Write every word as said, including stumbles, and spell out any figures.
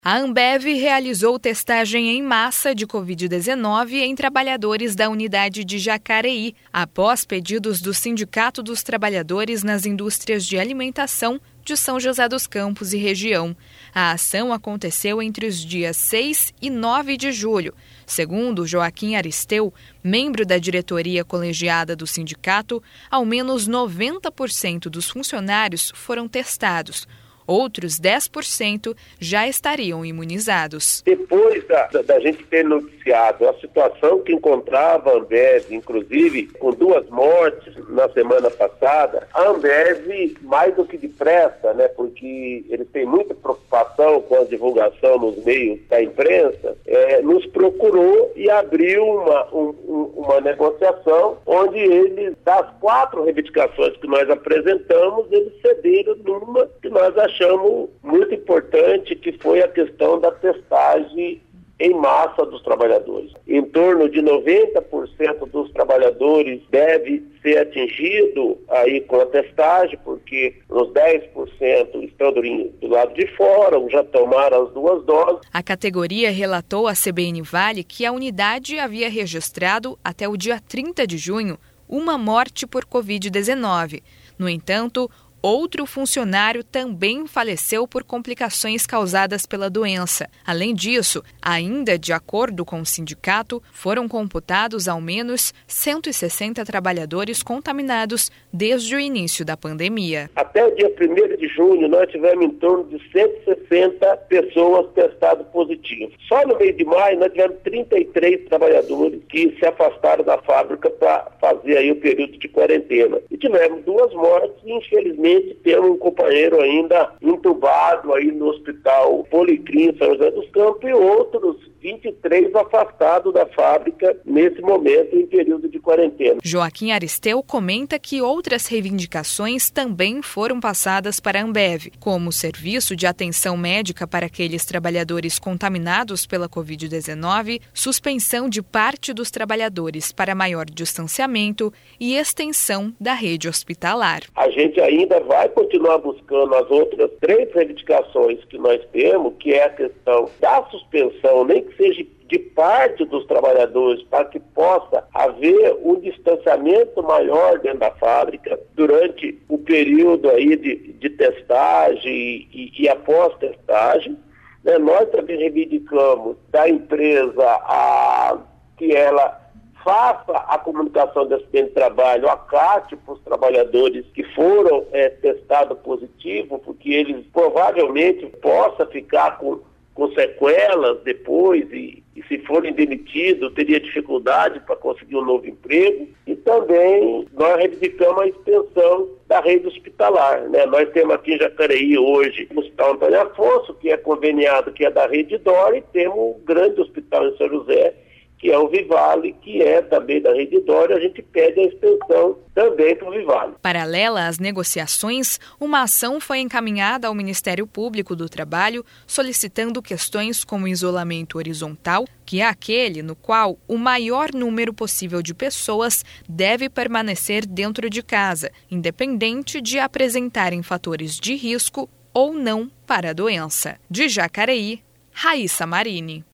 A Ambev realizou testagem em massa de covid dezenove em trabalhadores da unidade de Jacareí, após pedidos do Sindicato dos Trabalhadores nas Indústrias de Alimentação de São José dos Campos e região. A ação aconteceu entre os dias seis e nove de julho. Segundo Joaquim Aristeu, membro da diretoria colegiada do sindicato, ao menos noventa por cento dos funcionários foram testados. Outros dez por cento já estariam imunizados. Depois da, da, da gente ter noticiado a situação que encontrava a Ambev, inclusive com duas mortes na semana passada, a Ambev, mais do que depressa, né, porque eles têm muita preocupação com a divulgação nos meios da imprensa, é, nos procurou e abriu uma, um, uma negociação onde eles, das quatro reivindicações que nós apresentamos, eles cederam numa que nós achamos Achamos muito importante, que foi a questão da testagem em massa dos trabalhadores. Em torno de noventa por cento dos trabalhadores deve ser atingido aí com a testagem, porque os dez por cento estão do, do lado de fora, ou já tomaram as duas doses. A categoria relatou à C B N Vale que a unidade havia registrado, até o dia trinta de junho, uma morte por covid dezenove. No entanto, outro funcionário também faleceu por complicações causadas pela doença. Além disso, ainda de acordo com o sindicato, foram computados ao menos cento e sessenta trabalhadores contaminados desde o início da pandemia. Até o dia primeiro de junho, nós tivemos em torno de cento e sessenta pessoas testadas positivas. Só no mês de maio, nós tivemos trinta e três trabalhadores que se afastaram da fábrica para fazer aí o período de quarentena. E tivemos duas mortes e, infelizmente, temos um companheiro ainda entubado aí no hospital Policlínico São José dos Campos e outros vinte e três afastados da fábrica nesse momento em período de quarentena. Joaquim Aristeu comenta que outras reivindicações também foram passadas para a Ambev, como o serviço de atenção médica para aqueles trabalhadores contaminados pela covid dezenove, suspensão de parte dos trabalhadores para maior distanciamento e extensão da rede hospitalar. A gente ainda vai continuar buscando as outras três reivindicações que nós temos, que é a questão da suspensão, nem que seja de parte dos trabalhadores, para que possa haver um distanciamento maior dentro da fábrica durante o período aí de, de testagem e, e após testagem. Né? Nós também reivindicamos da empresa a, que ela faça a comunicação de acidente de trabalho, acate para os trabalhadores que foram é, testados positivos, porque eles provavelmente possam ficar com, com sequelas depois e, e se forem demitidos, teria dificuldade para conseguir um novo emprego. E também nós reivindicamos a extensão da rede hospitalar. Né? Nós temos aqui em Jacareí hoje o Hospital Antônio Afonso, que é conveniado, que é da rede Dora, e temos um grande hospital em São José, que é o Vivale, que é também da Rede Dória, a gente pede a extensão também para o Vivale. Paralela às negociações, uma ação foi encaminhada ao Ministério Público do Trabalho solicitando questões como isolamento horizontal, que é aquele no qual o maior número possível de pessoas deve permanecer dentro de casa, independente de apresentarem fatores de risco ou não para a doença. De Jacareí, Raíssa Marini.